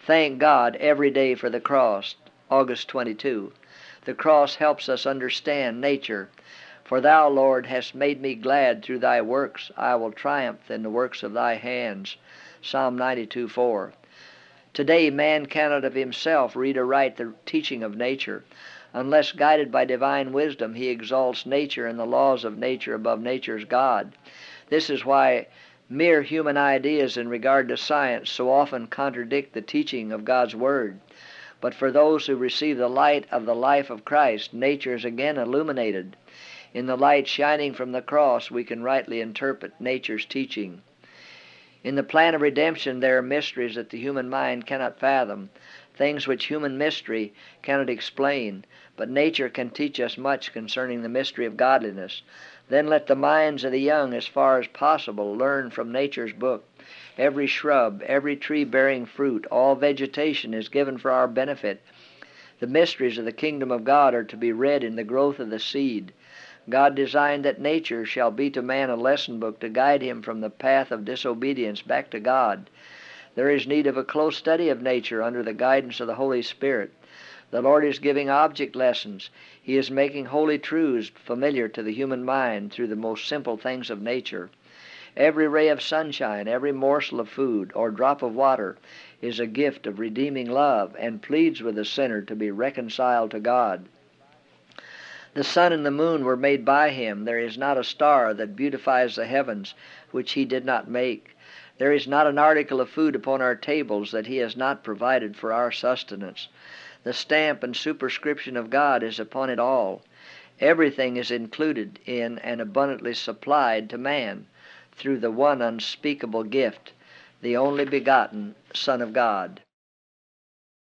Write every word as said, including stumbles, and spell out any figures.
Thank God every day for the cross. August twenty-second. The cross helps us understand nature. For thou, Lord, hast made me glad through thy works. I will triumph in the works of thy hands. Psalm ninety-two four. Today man cannot of himself read aright the teaching of nature. Unless guided by divine wisdom, he exalts nature and the laws of nature above nature's God. This is why mere human ideas in regard to science so often contradict the teaching of God's Word. But for those who receive the light of the life of Christ, nature is again illuminated. In the light shining from the cross, we can rightly interpret nature's teaching. In the plan of redemption, there are mysteries that the human mind cannot fathom, things which human mystery cannot explain, but nature can teach us much concerning the mystery of godliness. Then let the minds of the young, as far as possible, learn from nature's book. Every shrub, every tree bearing fruit, all vegetation is given for our benefit. The mysteries of the kingdom of God are to be read in the growth of the seed. God designed that nature shall be to man a lesson book to guide him from the path of disobedience back to God. There is need of a close study of nature under the guidance of the Holy Spirit. The Lord is giving object lessons. He is making holy truths familiar to the human mind through the most simple things of nature. Every ray of sunshine, every morsel of food, or drop of water is a gift of redeeming love and pleads with the sinner to be reconciled to God. The sun and the moon were made by him. There is not a star that beautifies the heavens which he did not make. There is not an article of food upon our tables that he has not provided for our sustenance. The stamp and superscription of God is upon it all. Everything is included in and abundantly supplied to man through the one unspeakable gift, the only begotten Son of God.